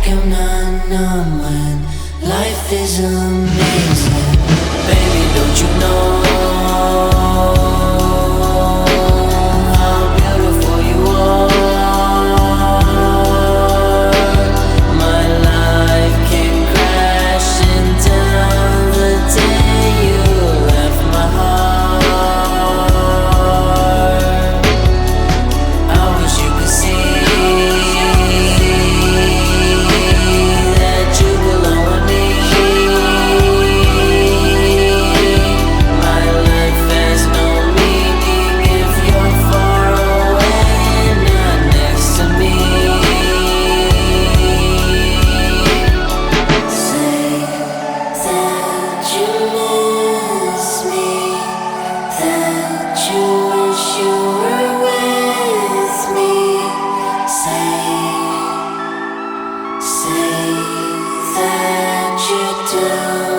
I'm not numb when life is amazing. Baby, don't you know how beautiful you are? My life came crashing down the day you left my heart. I wish you could see that you belong with me. My life has no meaning if you're far away and not next to me. Say that you miss me, that you wish you were with me. Say that you do.